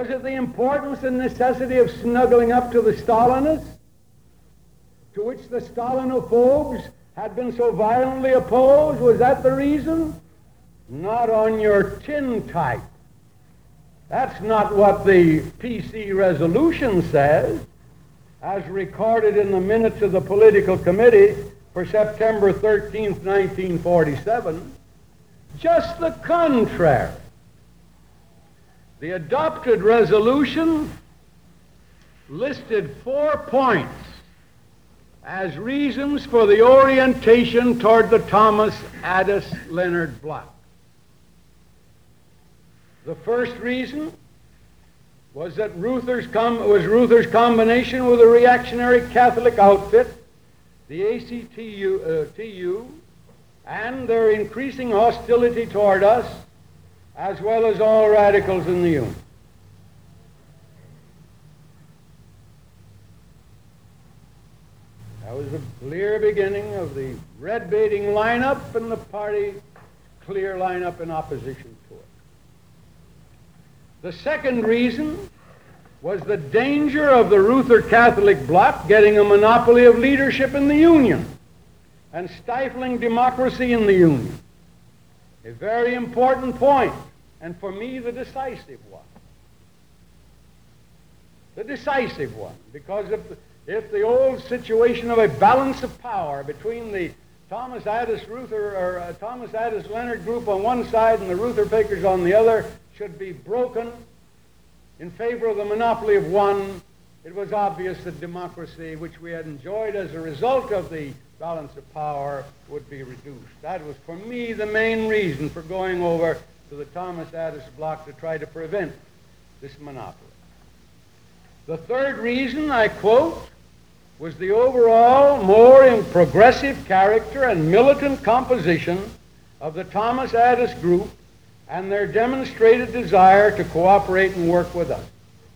Was it the importance and necessity of snuggling up to the Stalinists, to which the Stalinophobes had been so violently opposed? Was that the reason? Not on your tintype. That's not what the PC resolution says, as recorded in the minutes of the Political Committee for September 13th, 1947. Just the contrary. The adopted resolution listed 4 points as reasons for the orientation toward the Thomas Addis Leonard bloc. The first reason was that Reuther's combination with a reactionary Catholic outfit, the ACTU, and their increasing hostility toward us, as well as all radicals in the Union. That was the clear beginning of the red-baiting lineup and the party clear lineup in opposition to it. The second reason was the danger of the Reuther Catholic bloc getting a monopoly of leadership in the Union and stifling democracy in the Union. A very important point, and for me, the decisive one. The decisive one, because if the old situation of a balance of power between the Thomas Addis Leonard group on one side and the Reuther Fakers on the other should be broken in favor of the monopoly of one, it was obvious that democracy, which we had enjoyed as a result of the balance of power, would be reduced. That was, for me, the main reason for going over to the Thomas Addis bloc to try to prevent this monopoly. The third reason, I quote, was the overall more progressive character and militant composition of the Thomas Addis group and their demonstrated desire to cooperate and work with us.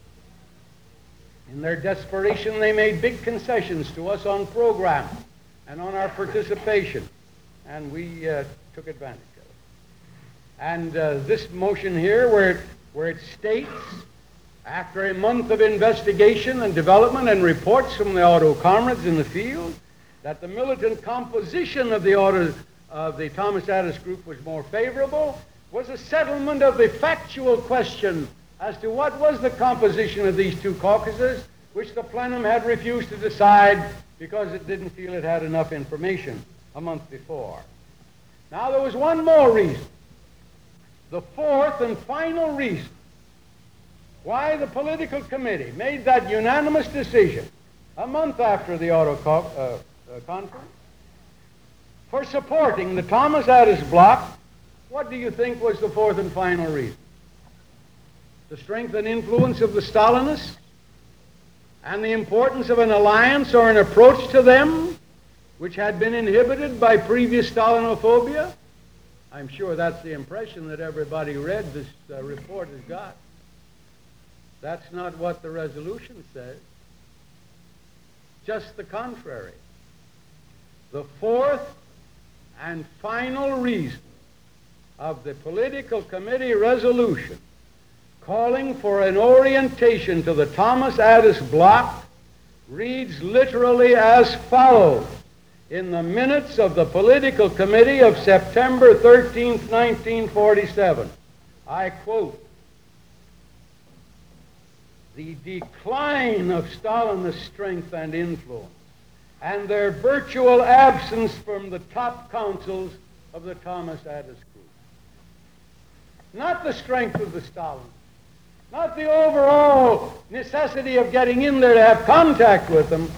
In their desperation, they made big concessions to us on program and on our participation, and we took advantage of it. And this motion here, where it states, after a month of investigation and development and reports from the auto comrades in the field, that the militant composition of the Thomas Addis group was more favorable, was a settlement of the factual question as to what was the composition of these two caucuses, which the plenum had refused to decide because it didn't feel it had enough information a month before. Now, there was one more reason, the fourth and final reason why the political committee made that unanimous decision a month after the auto conference for supporting the Thomas Addis bloc. What do you think was the fourth and final reason? The strength and influence of the Stalinists and the importance of an alliance or an approach to them which had been inhibited by previous Stalinophobia? I'm sure that's the impression that everybody who read this report has got. That's not what the resolution says. Just the contrary. The fourth and final reason of the political committee resolution calling for an orientation to the Thomas Addis bloc reads literally as follows in the minutes of the political committee of September 13th, 1947. I quote, "The decline of Stalinist strength and influence and their virtual absence from the top councils of the Thomas Addis group." Not the strength of the Stalinists, not the overall necessity of getting in there to have contact with them,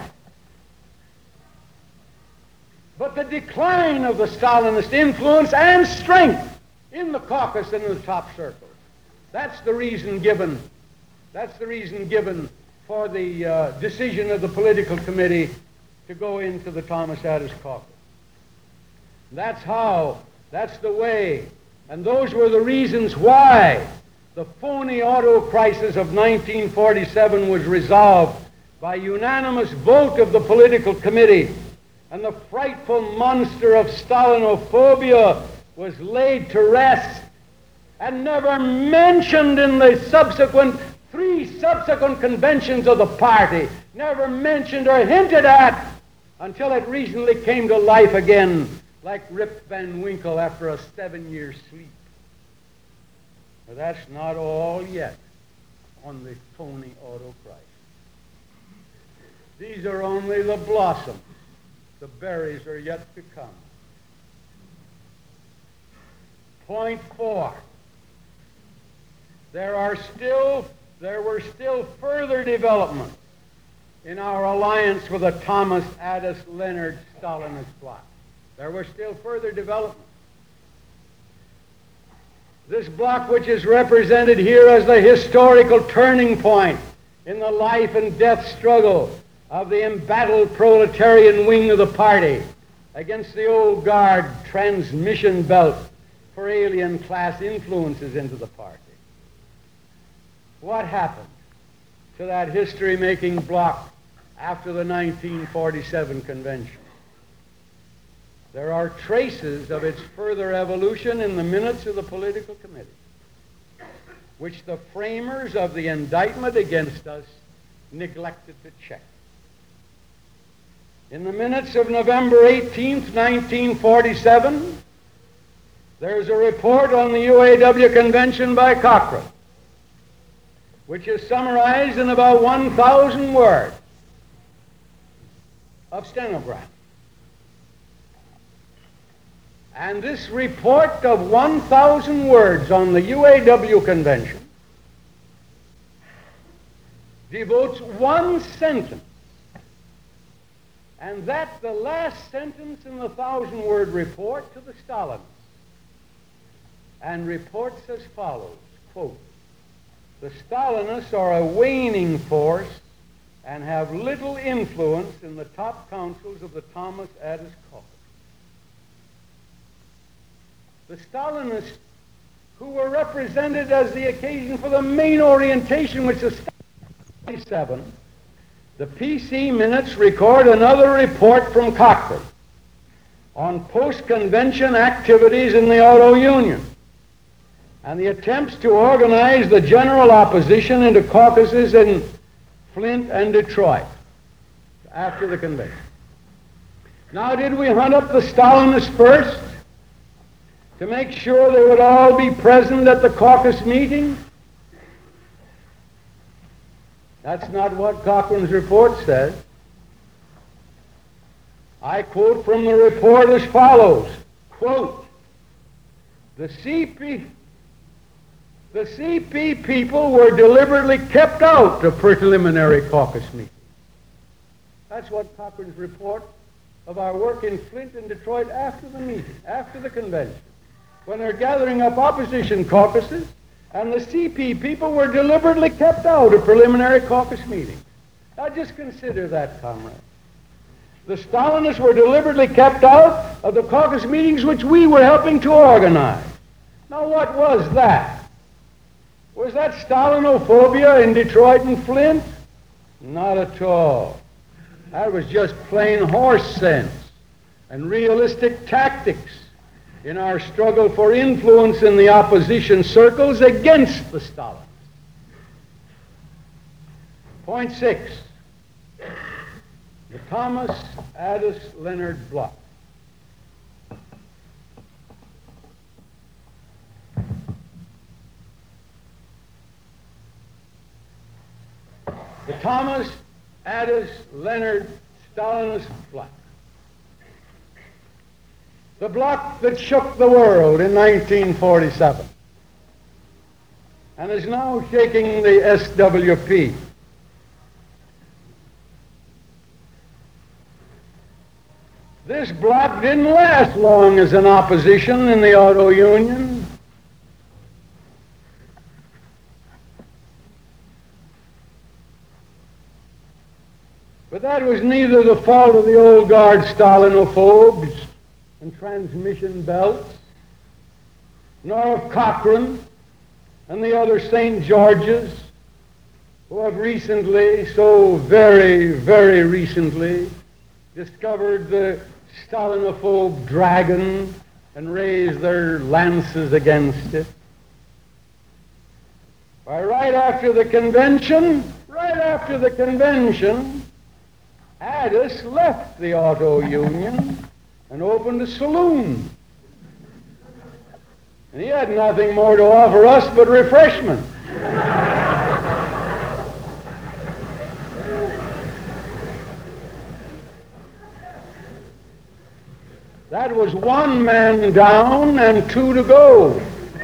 but the decline of the Stalinist influence and strength in the caucus and in the top circles. That's the reason given. That's the reason given for the decision of the political committee to go into the Thomas Addis caucus. That's how, that's the way, and those were the reasons why the phony auto crisis of 1947 was resolved by unanimous vote of the political committee, and the frightful monster of Stalinophobia was laid to rest and never mentioned in the subsequent 3 3 subsequent conventions of the party never mentioned or hinted at until it recently came to life again, like Rip Van Winkle after a 7-year sleep. But that's not all yet on the phony autocrat. These are only the blossoms. The berries are yet to come. Point 4. There were still further developments in our alliance with the Thomas Addis Leonard Stalinist bloc. There were still further developments. This bloc, which is represented here as the historical turning point in the life and death struggle of the embattled proletarian wing of the party against the old guard transmission belt for alien class influences into the party. What happened to that history-making bloc after the 1947 convention? There are traces of its further evolution in the minutes of the political committee, which the framers of the indictment against us neglected to check. In the minutes of November 18th, 1947, there's a report on the UAW convention by Cochrane, which is summarized in about 1,000 words of stenogram. And this report of 1,000 words on the UAW convention devotes one sentence, and that's the last sentence in the 1,000-word report, to the Stalinists, and reports as follows, quote, "The Stalinists are a waning force and have little influence in the top councils of the Thomas Addis caucus." The Stalinists, who were represented as the occasion for the main orientation, which is 27, the PC minutes record another report from Cochrane on post-convention activities in the Auto Union and the attempts to organize the general opposition into caucuses in Flint and Detroit after the convention. Now, did we hunt up the Stalinists first to make sure they would all be present at the caucus meeting? That's not what Cochrane's report says. I quote from the report as follows, quote, the CP people were deliberately kept out of preliminary caucus meetings. That's what Cochrane's report of our work in Flint and Detroit after the meeting, after the convention, when they're gathering up opposition caucuses, and the CP people were deliberately kept out of preliminary caucus meetings. Now just consider that, comrades. The Stalinists were deliberately kept out of the caucus meetings which we were helping to organize. Now what was that? Was that Stalinophobia in Detroit and Flint? Not at all. That was just plain horse sense and realistic tactics in our struggle for influence in the opposition circles against the Stalinists. Point 6. The Thomas Addis Leonard bloc. The Thomas Addis Leonard Stalinist bloc. The bloc that shook the world in 1947 and is now shaking the SWP. This bloc didn't last long as an opposition in the Auto Union. But that was neither the fault of the old guard Stalinophobes and transmission belts, nor of Cochrane and the other St. Georges, who have recently, so very, very recently, discovered the Stalinophobe dragon and raised their lances against it. Why, right after the convention, Addis left the auto union and opened a saloon. And he had nothing more to offer us but refreshment. That was one man down and two to go.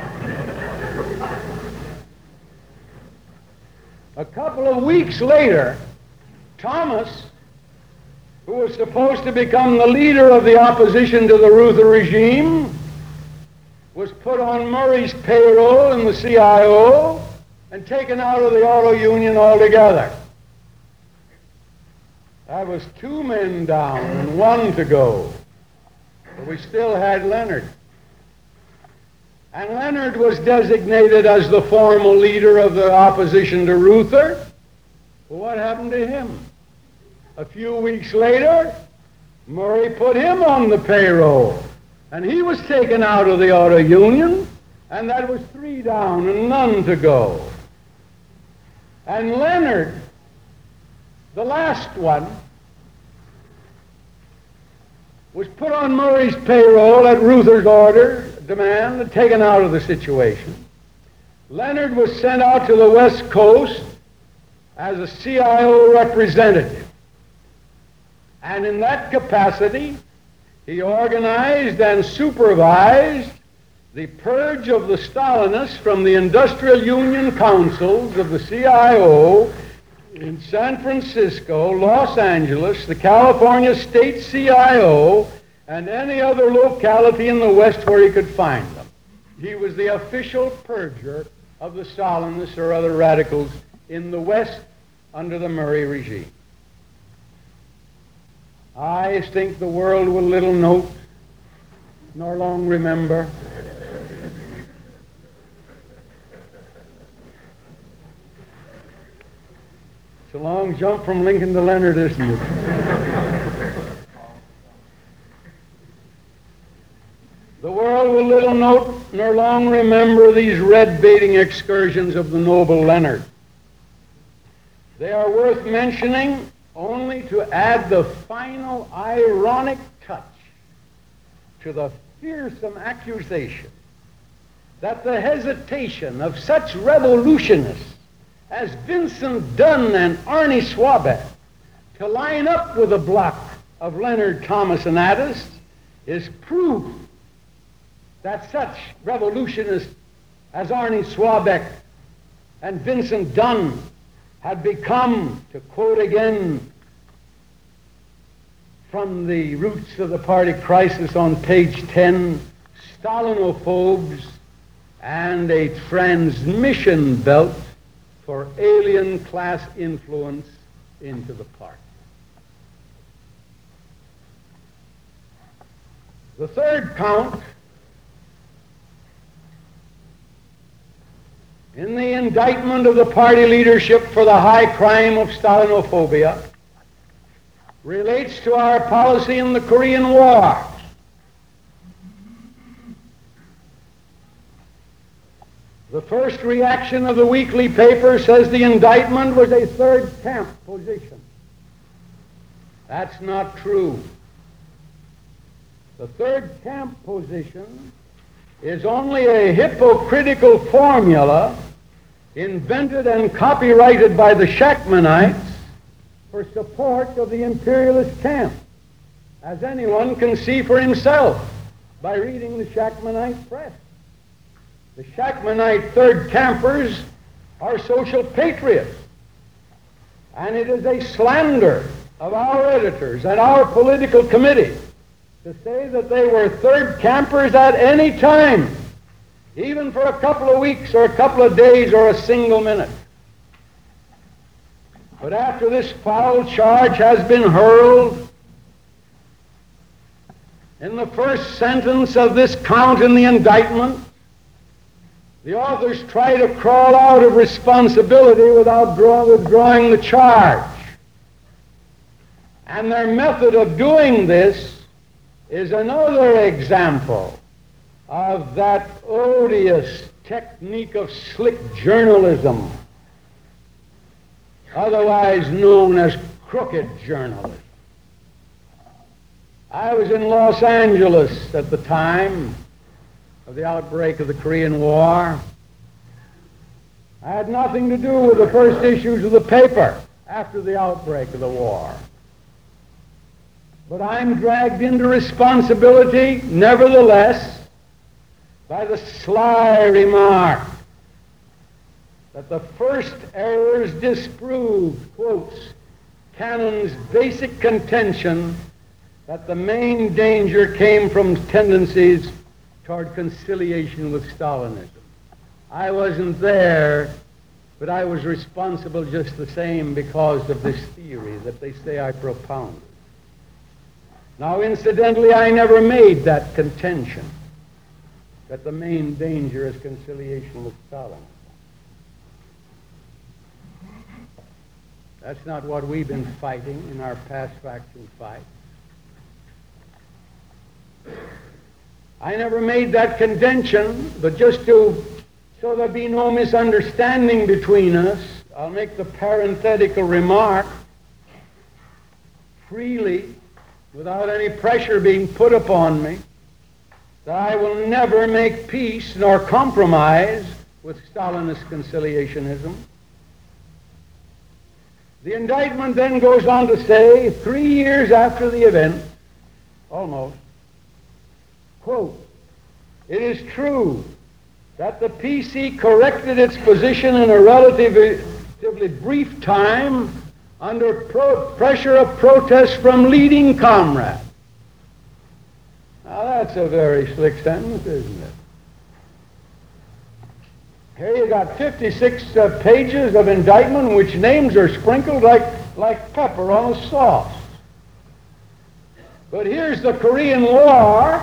A couple of weeks later, Thomas, who was supposed to become the leader of the opposition to the Reuther regime, was put on Murray's payroll in the CIO and taken out of the auto union altogether. That was two men down and one to go. But we still had Leonard. And Leonard was designated as the formal leader of the opposition to Reuther. Well, what happened to him? A few weeks later, Murray put him on the payroll. And he was taken out of the auto union, and that was three down and none to go. And Leonard, the last one, was put on Murray's payroll at Reuther's order, demand, and taken out of the situation. Leonard was sent out to the West Coast as a CIO representative. And in that capacity, he organized and supervised the purge of the Stalinists from the industrial union councils of the CIO in San Francisco, Los Angeles, the California State CIO, and any other locality in the West where he could find them. He was the official purger of the Stalinists or other radicals in the West under the Murray regime. I think the world will little note nor long remember it's a long jump from Lincoln to Leonard, isn't it? The world will little note nor long remember these red-baiting excursions of the noble Leonard. They are worth mentioning only to add the final ironic touch to the fearsome accusation that the hesitation of such revolutionists as Vincent Dunn and Arnie Swabeck to line up with a block of Leonard, Thomas, and Addis is proof that such revolutionists as Arnie Swabeck and Vincent Dunn had become, to quote again from the Roots of the Party Crisis on page 10, Stalinophobes and a transmission belt for alien class influence into the party. The third count in the indictment of the party leadership for the high crime of Stalinophobia relates to our policy in the Korean War. The first reaction of the weekly paper says the indictment was a third camp position. That's not true. The third camp position is only a hypocritical formula invented and copyrighted by the Shachtmanites for support of the imperialist camp, as anyone can see for himself by reading the Shachtmanite press. The Shachtmanite third campers are social patriots, and it is a slander of our editors and our political committee to say that they were third campers at any time, even for a couple of weeks or a couple of days or a single minute. But after this foul charge has been hurled, in the first sentence of this count in the indictment, the authors try to crawl out of responsibility without withdrawing the charge. And their method of doing this is another example of that odious technique of slick journalism, otherwise known as crooked journalism. I was in Los Angeles at the time of the outbreak of the Korean War. I had nothing to do with the first issues of the paper after the outbreak of the war. But I'm dragged into responsibility, nevertheless, by the sly remark that the first errors disproved, quotes, Cannon's basic contention that the main danger came from tendencies toward conciliation with Stalinism. I wasn't there, but I was responsible just the same because of this theory that they say I propounded. Now, incidentally, I never made that contention that the main danger is conciliation with Stalinism. That's not what we've been fighting in our past faction fights. I never made that contention, but just so there be no misunderstanding between us, I'll make the parenthetical remark freely, without any pressure being put upon me, that I will never make peace nor compromise with Stalinist conciliationism. The indictment then goes on to say, 3 years after the event, almost, quote, it is true that the PC corrected its position in a relatively brief time under pressure of protest from leading comrades. Now that's a very slick sentence, isn't it? Here you got 56 pages of indictment in which names are sprinkled like pepper on a sauce. But here's the Korean War,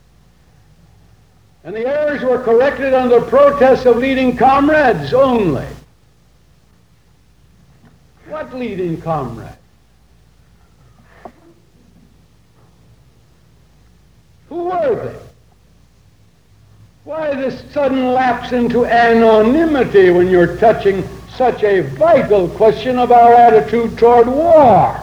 and the errors were corrected under protest of leading comrades only. What leading comrades? Who were they? Why this sudden lapse into anonymity when you're touching such a vital question of our attitude toward war?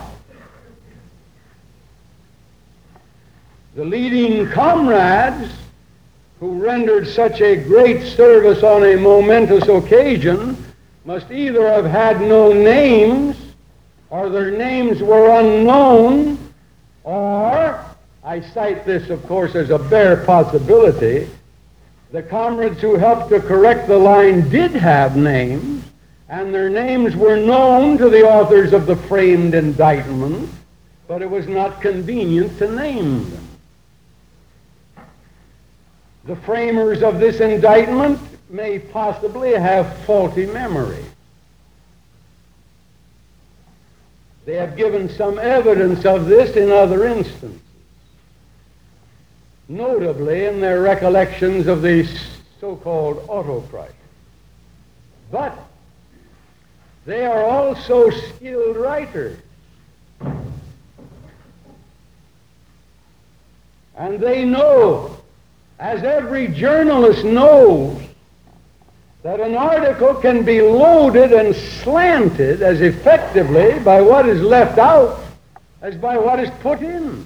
The leading comrades who rendered such a great service on a momentous occasion must either have had no names, or their names were unknown, or, I cite this, of course, as a bare possibility, the comrades who helped to correct the line did have names, and their names were known to the authors of the framed indictment, but it was not convenient to name them. The framers of this indictment may possibly have faulty memory. They have given some evidence of this in other instances, notably in their recollections of the so-called auto crisis. But they are also skilled writers. And they know, as every journalist knows, that an article can be loaded and slanted as effectively by what is left out as by what is put in.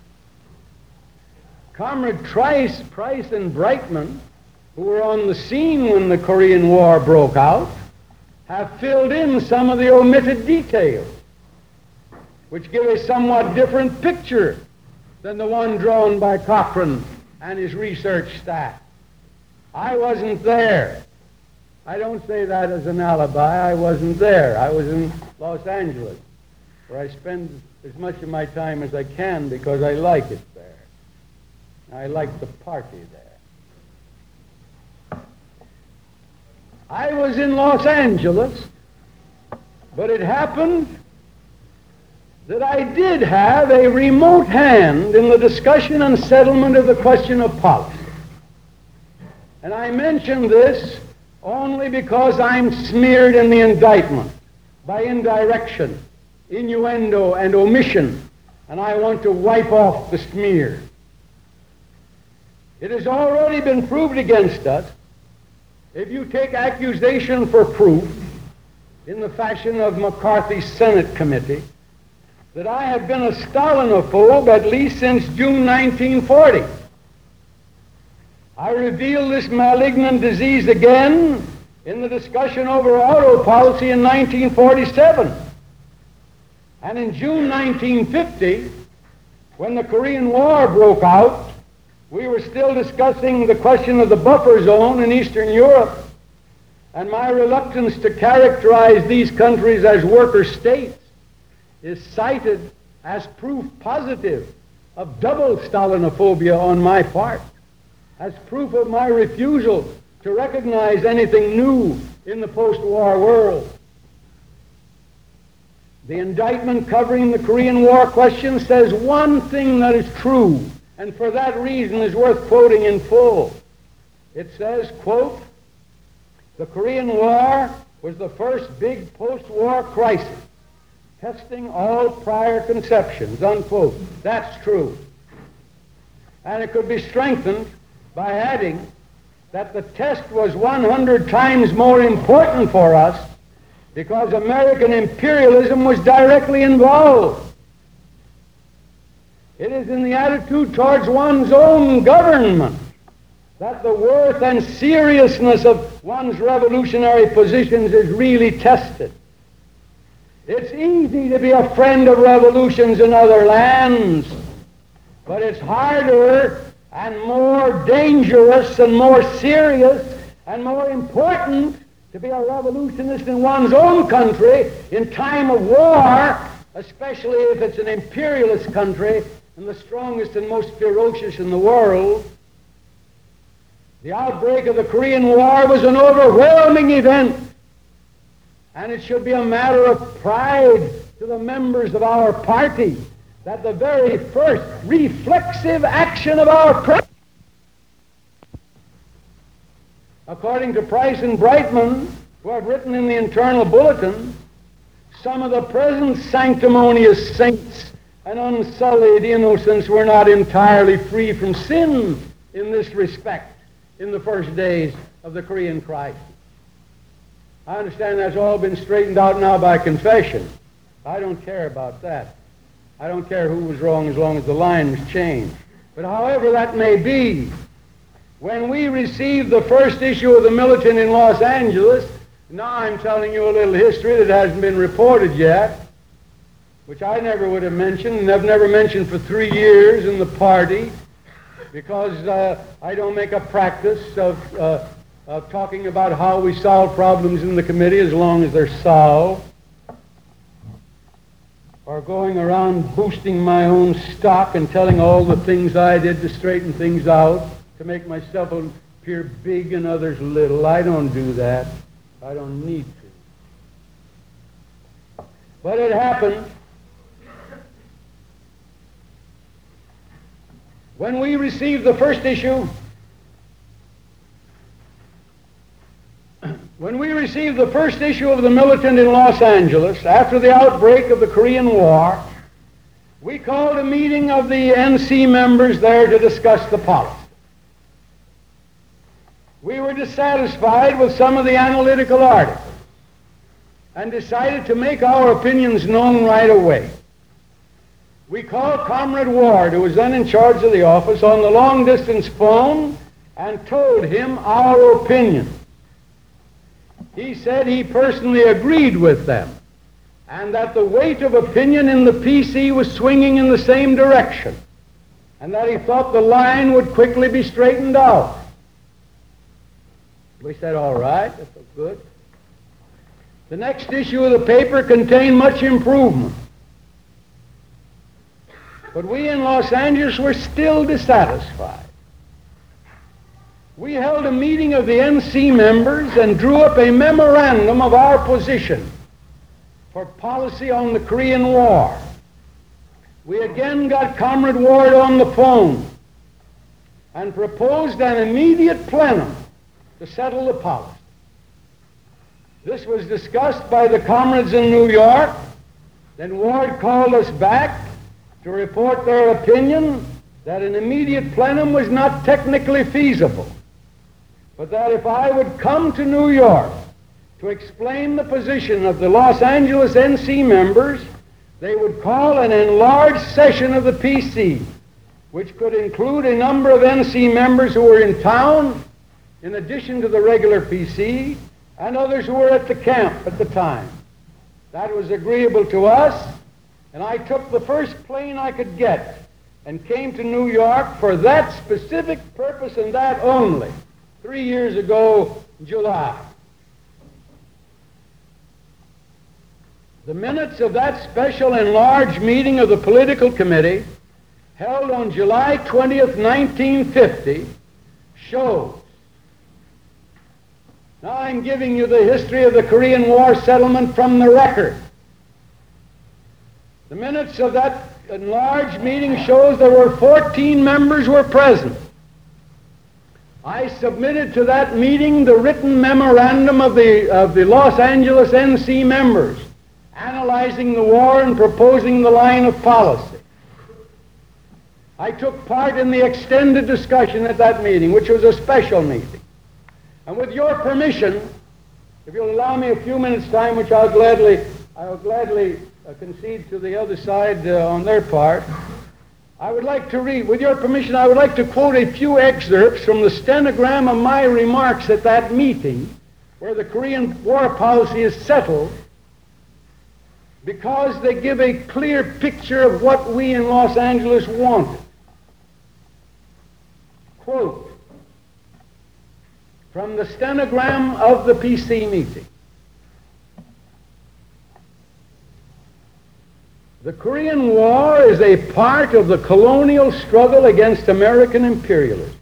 Comrade Price and Brightman, who were on the scene when the Korean War broke out, have filled in some of the omitted details, which give a somewhat different picture than the one drawn by Cochrane and his research staff. I wasn't there. I don't say that as an alibi. I wasn't there. I was in Los Angeles, where I spend as much of my time as I can because I like it there. I like the party there. I was in Los Angeles, but it happened that I did have a remote hand in the discussion and settlement of the question of policy. And I mention this only because I'm smeared in the indictment by indirection, innuendo, and omission, and I want to wipe off the smear. It has already been proved against us if you take accusation for proof, in the fashion of McCarthy's Senate committee, that I have been a Stalinophobe at least since June 1940. I revealed this malignant disease again in the discussion over auto policy in 1947. And in June 1950, when the Korean War broke out, we were still discussing the question of the buffer zone in Eastern Europe, and my reluctance to characterize these countries as worker states is cited as proof positive of double Stalinophobia on my part, as proof of my refusal to recognize anything new in the post-war world. The indictment covering the Korean War question says one thing that is true, and for that reason is worth quoting in full. It says, quote, "The Korean War was the first big post-war crisis, testing all prior conceptions," unquote. That's true. And it could be strengthened by adding that the test was 100 times more important for us because American imperialism was directly involved. It is in the attitude towards one's own government that the worth and seriousness of one's revolutionary positions is really tested. It's easy to be a friend of revolutions in other lands, but it's harder and more dangerous and more serious and more important to be a revolutionist in one's own country in time of war, especially if it's an imperialist country and the strongest and most ferocious in the world. The outbreak of the Korean War was an overwhelming event, and it should be a matter of pride to the members of our party that the very first reflexive action of our president, according to Price and Brightman, who have written in the internal bulletin, some of the present sanctimonious saints and unsullied innocents were not entirely free from sin in this respect in the first days of the Korean crisis. I understand that's all been straightened out now by confession. I don't care about that. I don't care who was wrong as long as the line was changed. But however that may be, when we received the first issue of the Militant in Los Angeles, now I'm telling you a little history that hasn't been reported yet, which I never would have mentioned, and I've never mentioned for 3 years in the party, because I don't make a practice of talking about how we solve problems in the committee as long as they're solved, or going around boosting my own stock and telling all the things I did to straighten things out, to make myself appear big and others little. I don't do that. I don't need to. But it happened. When we received the first issue, of the Militant in Los Angeles, after the outbreak of the Korean War, we called a meeting of the NC members there to discuss the policy. We were dissatisfied with some of the analytical articles and decided to make our opinions known right away. We called Comrade Ward, who was then in charge of the office, on the long-distance phone and told him our opinion. He said he personally agreed with them and that the weight of opinion in the PC was swinging in the same direction and that he thought the line would quickly be straightened out. We said, all right, that's good. The next issue of the paper contained much improvement. But we in Los Angeles were still dissatisfied. We held a meeting of the NC members and drew up a memorandum of our position for policy on the Korean War. We again got Comrade Ward on the phone and proposed an immediate plenum to settle the policy. This was discussed by the comrades in New York. Then Ward called us back to report their opinion that an immediate plenum was not technically feasible, but that if I would come to New York to explain the position of the Los Angeles NC members, they would call an enlarged session of the PC, which could include a number of NC members who were in town, in addition to the regular PC, and others who were at the camp at the time. That was agreeable to us, and I took the first plane I could get and came to New York for that specific purpose and that only, 3 years ago, July. The minutes of that special enlarged meeting of the political committee held on July 20th, 1950, shows. Now I'm giving you the history of the Korean War settlement from the record. The minutes of that enlarged meeting shows there were 14 members were present. I submitted to that meeting the written memorandum of the Los Angeles NC members, analyzing the war and proposing the line of policy. I took part in the extended discussion at that meeting, which was a special meeting. And with your permission, if you'll allow me a few minutes' time, which I'll gladly concede to the other side on their part, I would like to read, with your permission, I would like to quote a few excerpts from the stenogram of my remarks at that meeting, where the Korean war policy is settled, because they give a clear picture of what we in Los Angeles wanted. Quote, from the stenogram of the PC meeting. The Korean War is a part of the colonial struggle against American imperialism.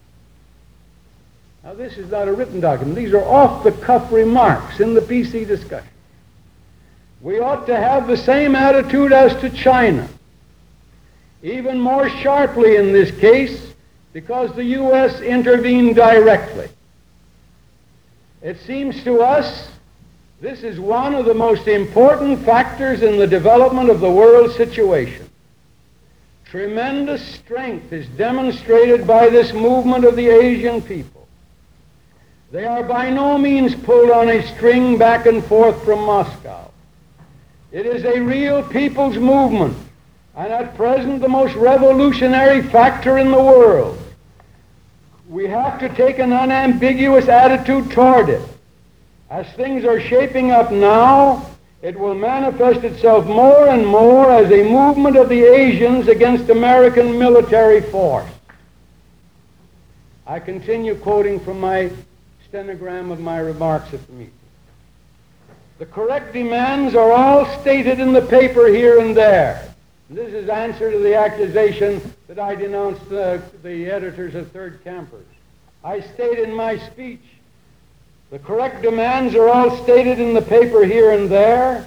Now, this is not a written document. These are off-the-cuff remarks in the PC discussion. We ought to have the same attitude as to China, even more sharply in this case, because the U.S. intervened directly. It seems to us this is one of the most important factors in the development of the world situation. Tremendous strength is demonstrated by this movement of the Asian people. They are by no means pulled on a string back and forth from Moscow. It is a real people's movement, and at present the most revolutionary factor in the world. We have to take an unambiguous attitude toward it. As things are shaping up now, it will manifest itself more and more as a movement of the Asians against American military force. I continue quoting from my stenogram of my remarks at the meeting. The correct demands are all stated in the paper here and there. This is answer to the accusation that I denounced the editors of Third Campers. I state in my speech, the correct demands are all stated in the paper here and there,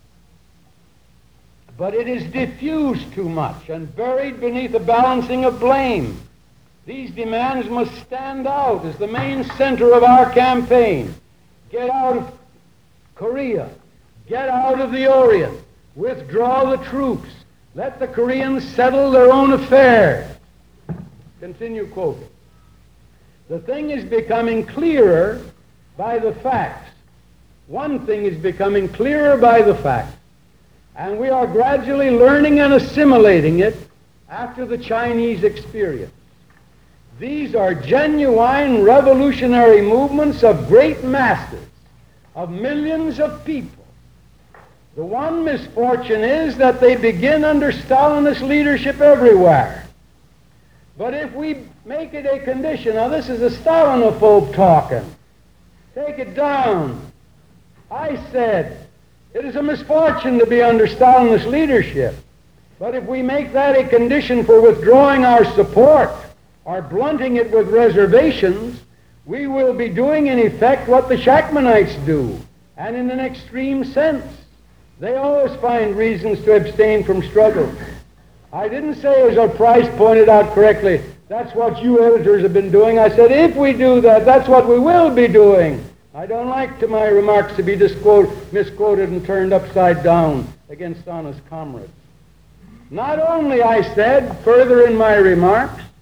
but it is diffused too much and buried beneath a balancing of blame. These demands must stand out as the main center of our campaign. Get out of Korea. Get out of the Orient. Withdraw the troops. Let the Koreans settle their own affairs. Continue quoting. The thing is becoming clearer by the facts. One thing is becoming clearer by the facts, and we are gradually learning and assimilating it after the Chinese experience. These are genuine revolutionary movements of great masses, of millions of people. The one misfortune is that they begin under Stalinist leadership everywhere. But if we make it a condition, now this is a Stalinophobe talking, take it down. I said, it is a misfortune to be under Stalinist leadership. But if we make that a condition for withdrawing our support, or blunting it with reservations, we will be doing in effect what the Shachtmanites do, and in an extreme sense. They always find reasons to abstain from struggle. I didn't say, as our Price pointed out correctly, that's what you editors have been doing. I said, if we do that, that's what we will be doing. I don't like my remarks to be misquoted and turned upside down against honest comrades. Not only, I said, further in my remarks,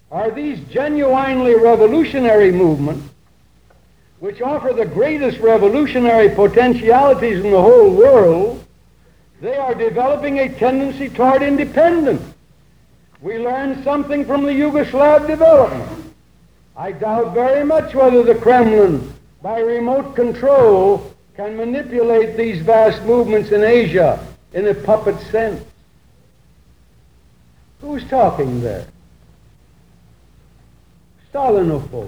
are these genuinely revolutionary movements, which offer the greatest revolutionary potentialities in the whole world. They are developing a tendency toward independence. We learned something from the Yugoslav development. I doubt very much whether the Kremlin, by remote control, can manipulate these vast movements in Asia in a puppet sense. Who's talking there? Stalinophobia.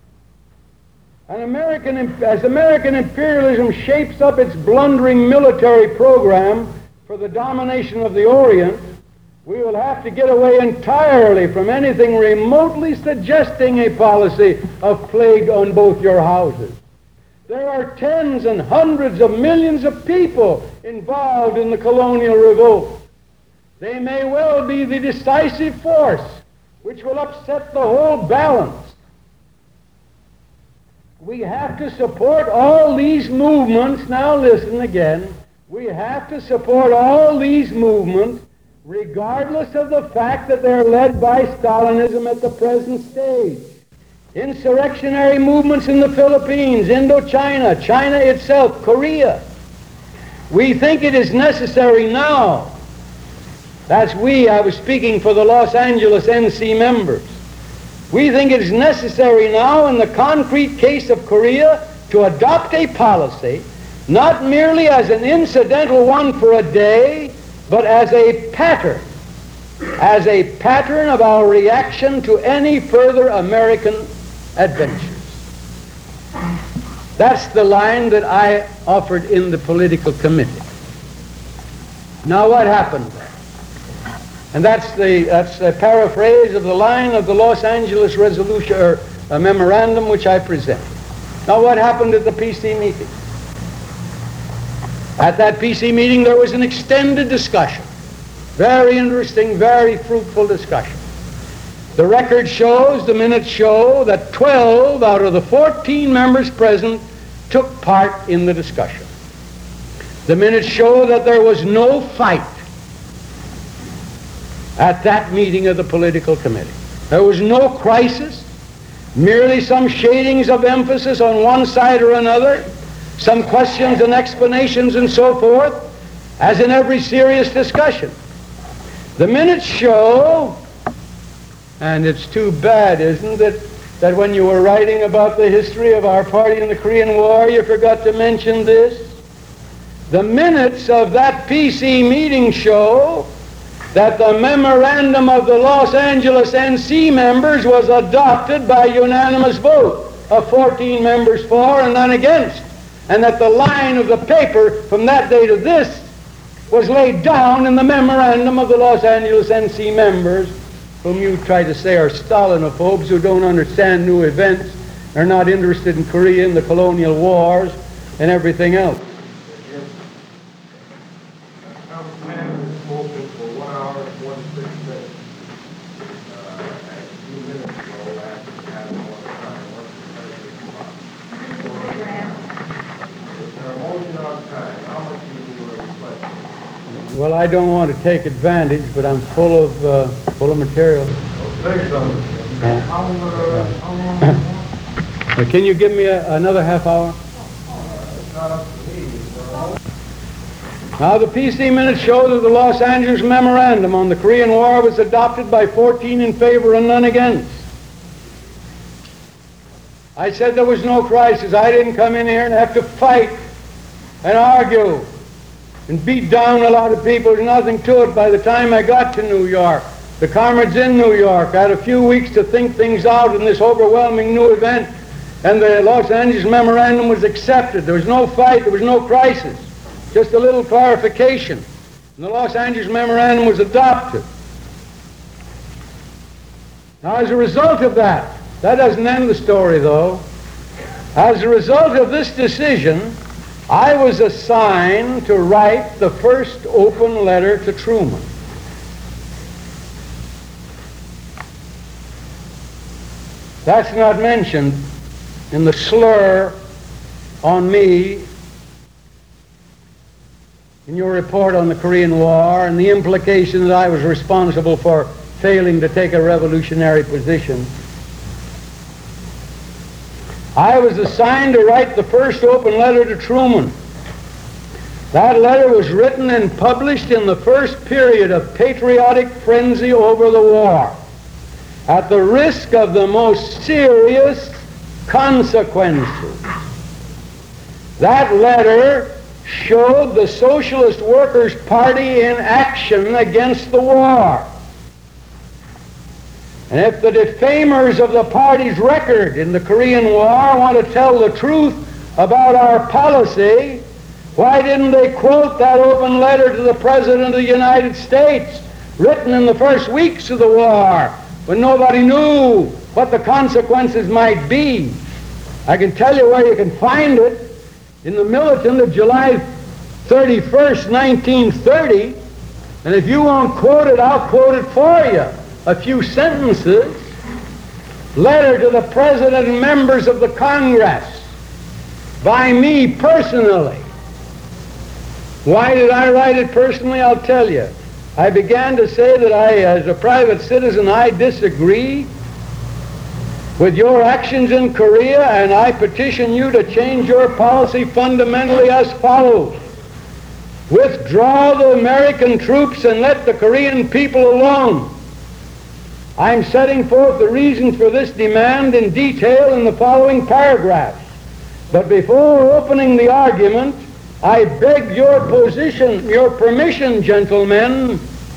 As American imperialism shapes up its blundering military program for the domination of the Orient, we will have to get away entirely from anything remotely suggesting a policy of plague on both your houses. There are tens and hundreds of millions of people involved in the colonial revolt. They may well be the decisive force which will upset the whole balance. We have to support all these movements. Now listen again. We have to support all these movements regardless of the fact that they're led by Stalinism at the present stage. Insurrectionary movements in the Philippines, Indochina, China itself, Korea. We think it is necessary now. That's we. I was speaking for the Los Angeles NC members. We think it is necessary now in the concrete case of Korea to adopt a policy, not merely as an incidental one for a day, but as a pattern of our reaction to any further American adventures. That's the line that I offered in the political committee. Now what happened there? And that's a paraphrase of the line of the Los Angeles resolution or a memorandum which I presented. Now what happened at the PC meeting? At that PC meeting there was an extended discussion. Very interesting, very fruitful discussion. The record shows, the minutes show, that 12 out of the 14 members present took part in the discussion. The minutes show that there was no fight at that meeting of the political committee. There was no crisis, merely some shadings of emphasis on one side or another, some questions and explanations and so forth, as in every serious discussion. The minutes show, and it's too bad, isn't it, that when you were writing about the history of our party in the Korean War, you forgot to mention this? The minutes of that PC meeting show that the memorandum of the Los Angeles NC members was adopted by unanimous vote of 14 members for and none against, and that the line of the paper from that day to this was laid down in the memorandum of the Los Angeles NC members, whom you try to say are Stalinophobes, who don't understand new events, are not interested in Korea and the colonial wars and everything else. Well, I don't want to take advantage, but I'm full of material. Can you give me another half hour? Now, the PC minutes show that the Los Angeles Memorandum on the Korean War was adopted by 14 in favor and none against. I said there was no crisis. I didn't come in here and have to fight and argue and beat down a lot of people. There's nothing to it. By the time I got to New York, the comrades in New York, I had a few weeks to think things out in this overwhelming new event, and the Los Angeles Memorandum was accepted. There was no fight. There was no crisis. Just a little clarification. And the Los Angeles Memorandum was adopted. Now, as a result of that doesn't end the story, though. As a result of this decision, I was assigned to write the first open letter to Truman. That's not mentioned in the slur on me in your report on the Korean War and the implication that I was responsible for failing to take a revolutionary position. I was assigned to write the first open letter to Truman. That letter was written and published in the first period of patriotic frenzy over the war, at the risk of the most serious consequences. That letter showed the Socialist Workers' Party in action against the war. And if the defamers of the party's record in the Korean War want to tell the truth about our policy, why didn't they quote that open letter to the President of the United States, written in the first weeks of the war, when nobody knew what the consequences might be? I can tell you where you can find it. In the Militant of July 31st, 1930, and if you won't quote it, I'll quote it for you. A few sentences. Letter to the President and members of the Congress by me personally. Why did I write it personally? I'll tell you. I began to say that as a private citizen, I disagree with your actions in Korea, and I petition you to change your policy fundamentally as follows. Withdraw the American troops and let the Korean people alone. I'm setting forth the reasons for this demand in detail in the following paragraphs. But before opening the argument, I beg your permission, gentlemen.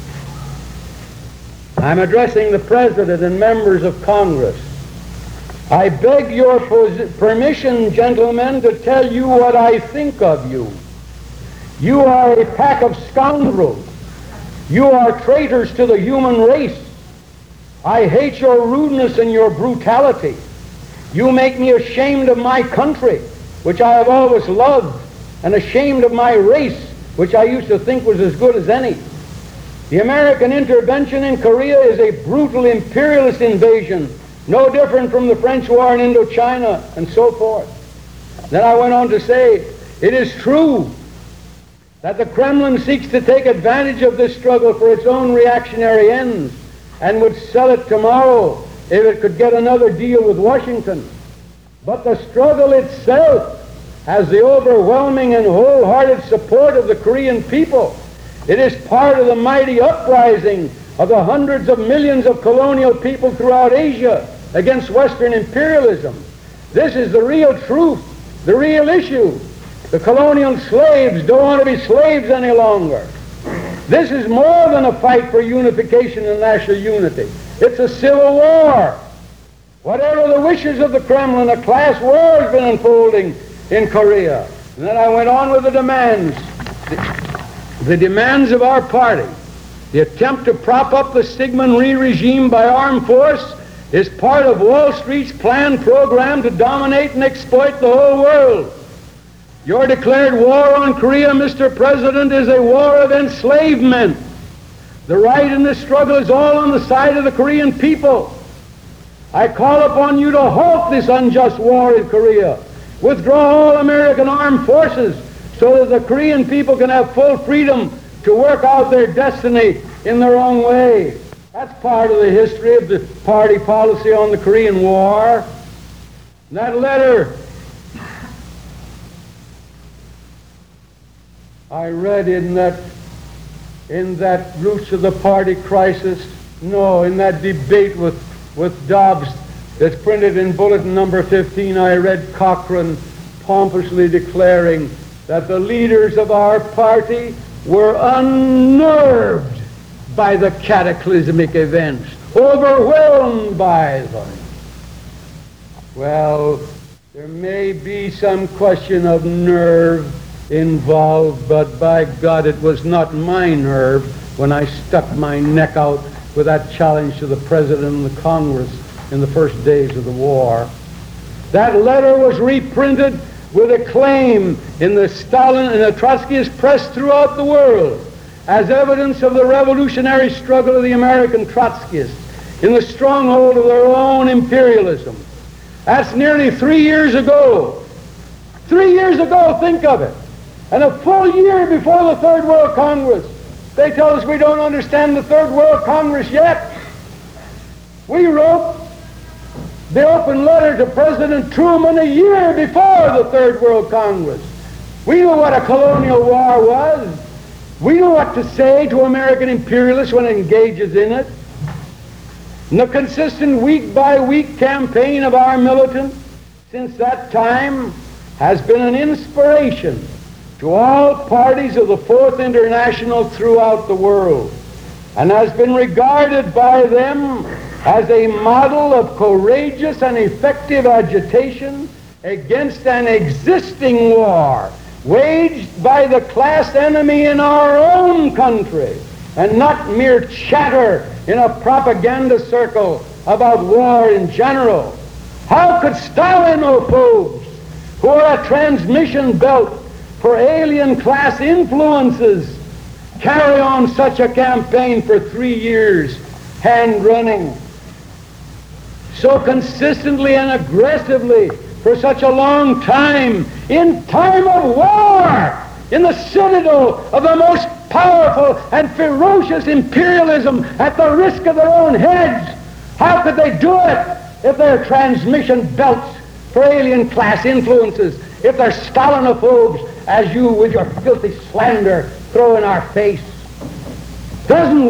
I'm addressing the President and members of Congress. I beg your permission, gentlemen, to tell you what I think of you. You are a pack of scoundrels. You are traitors to the human race. I hate your rudeness and your brutality. You make me ashamed of my country, which I have always loved, and ashamed of my race, which I used to think was as good as any. The American intervention in Korea is a brutal imperialist invasion, no different from the French war in Indochina, and so forth. Then I went on to say, it is true that the Kremlin seeks to take advantage of this struggle for its own reactionary ends, and would sell it tomorrow if it could get another deal with Washington. But the struggle itself has the overwhelming and wholehearted support of the Korean people. It is part of the mighty uprising of the hundreds of millions of colonial people throughout Asia against Western imperialism. This is the real truth, the real issue. The colonial slaves don't want to be slaves any longer. This is more than a fight for unification and national unity. It's a civil war. Whatever the wishes of the Kremlin, a class war has been unfolding in Korea. And then I went on with the demands. The demands of our party. The attempt to prop up the Syngman Rhee regime by armed force is part of Wall Street's planned program to dominate and exploit the whole world. Your declared war on Korea, Mr. President, is a war of enslavement. The right in this struggle is all on the side of the Korean people. I call upon you to halt this unjust war in Korea. Withdraw all American armed forces so that the Korean people can have full freedom to work out their destiny in their own way. That's part of the history of the party policy on the Korean War. And that letter I read in that Roots of the Party crisis, no, in that debate with Dobbs that's printed in bulletin number 15, I read Cochrane pompously declaring that the leaders of our party were unnerved by the cataclysmic events, overwhelmed by them. Well, there may be some question of nerve involved, but by God, it was not my nerve when I stuck my neck out with that challenge to the President and the Congress in the first days of the war. That letter was reprinted with acclaim in the Stalin and the Trotskyist press throughout the world as evidence of the revolutionary struggle of the American Trotskyists in the stronghold of their own imperialism. That's nearly 3 years ago. 3 years ago, think of it. And a full year before the Third World Congress. They tell us we don't understand the Third World Congress yet. We wrote the open letter to President Truman a year before the Third World Congress. We knew what a colonial war was. We knew what to say to American imperialists when it engages in it. And the consistent week-by-week campaign of our militants since that time has been an inspiration to all parties of the Fourth International throughout the world, and has been regarded by them as a model of courageous and effective agitation against an existing war waged by the class enemy in our own country, and not mere chatter in a propaganda circle about war in general. How could Stalinophobes, who are a transmission belt for alien class influences, carry on such a campaign for 3 years, hand-running, so consistently and aggressively for such a long time, in time of war, in the citadel of the most powerful and ferocious imperialism at the risk of their own heads? How could they do it if they're transmission belts for alien class influences, if they're Stalinophobes, as you with your filthy slander throw in our face? Isn't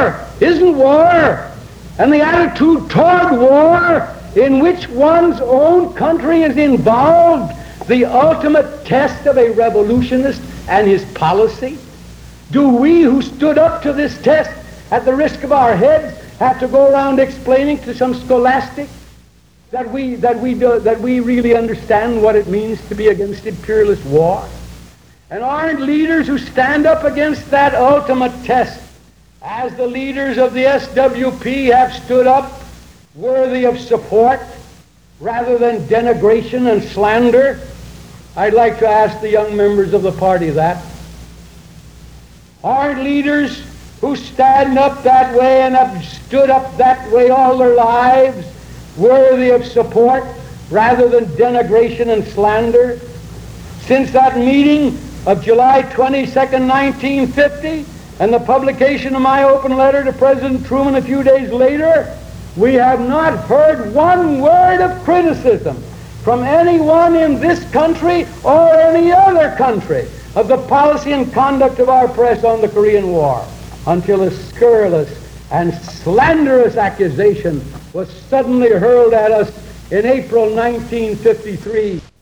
war, and the attitude toward war in which one's own country is involved, the ultimate test of a revolutionist and his policy? Do we who stood up to this test at the risk of our heads have to go around explaining to some scholastic that we really understand what it means to be against imperialist war? And aren't leaders who stand up against that ultimate test, as the leaders of the SWP have stood up, worthy of support rather than denigration and slander? I'd like to ask the young members of the party that. Aren't leaders who stand up that way and have stood up that way all their lives worthy of support rather than denigration and slander? Since that meeting of July 22nd, 1950, and the publication of my open letter to President Truman a few days later, we have not heard one word of criticism from anyone in this country or any other country of the policy and conduct of our press on the Korean War, until a scurrilous and slanderous accusation was suddenly hurled at us in April 1953